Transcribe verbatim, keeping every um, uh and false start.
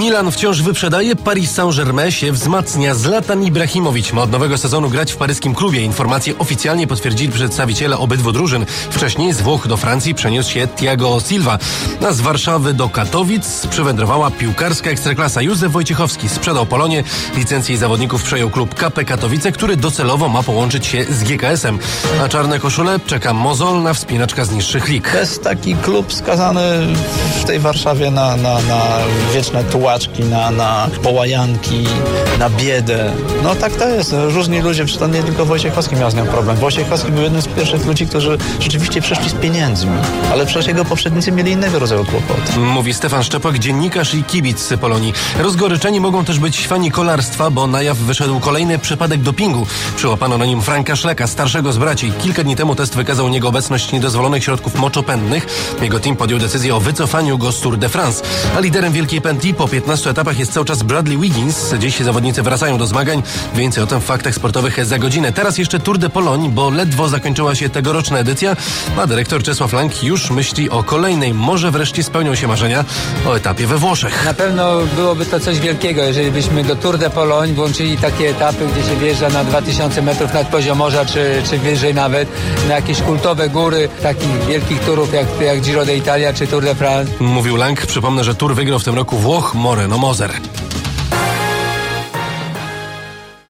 Milan wciąż wyprzedaje, Paris Saint-Germain się wzmacnia. Zlatan Ibrahimowicz ma od nowego sezonu grać w paryskim klubie. Informacje oficjalnie potwierdzili przedstawiciele obydwu drużyn. Wcześniej z Włoch do Francji przeniósł się Thiago Silva, a z Warszawy do Katowic przywędrowała piłkarska ekstraklasa. Józef Wojciechowski sprzedał Polonię, licencję i zawodników przejął klub K P Katowice, który docelowo ma połączyć się z G K S-em. A czarne koszule czeka mozolna wspinaczka z niższych lig. To jest taki klub skazany w tej Warszawie na, na, na wieczne tułaczki, na, na połajanki, na biedę. No tak to jest. Różni ludzie, przecież to nie tylko Wojciechowski miał z nią problem. Wojciechowski był jednym z pierwszych ludzi, którzy rzeczywiście przeszli z pieniędzmi, ale przecież jego poprzednicy mieli innego rodzaju kłopoty. Mówi Stefan Szczepak, dziennikarz i kibic Polonii. Rozgoryczeni mogą też być fani kolarstwa, bo na jaw wyszedł kolejny przypadek dopingu. Przyłapano na nim Franka Szleka, starszego z braci. Kilka dni temu test wykazał u niego obecność niedozwolonych środków moczopędnych. Jego team podjął decyzję o wycofaniu go z Tour de France. A liderem wielkiej pętli po piętnastu etapach jest cały czas Bradley Wiggins. Dziś zawodnicy wracają do zmagań. Więcej o tym w faktach sportowych za godzinę. Teraz jeszcze Tour de Pologne, bo ledwo zakończyła się tegoroczna edycja, a dyrektor Czesław Lang już myśli o kolejnej. Może wreszcie spełnią się marzenia o etapie we Włoszech. Na pewno byłoby to coś wielkiego, jeżeli byśmy do Tour de Pologne włączyli takie etapy, gdzie się wjeżdża na dwa tysiące metrów nad poziom morza, czy, czy wyżej nawet, na jakieś kultowe góry, takich wielkich turów jak, jak Giro d'Italia czy Tour de France. Mówił Lang. Przypomnę, że Tour wygrał w tym roku Włoch Moreno Moser.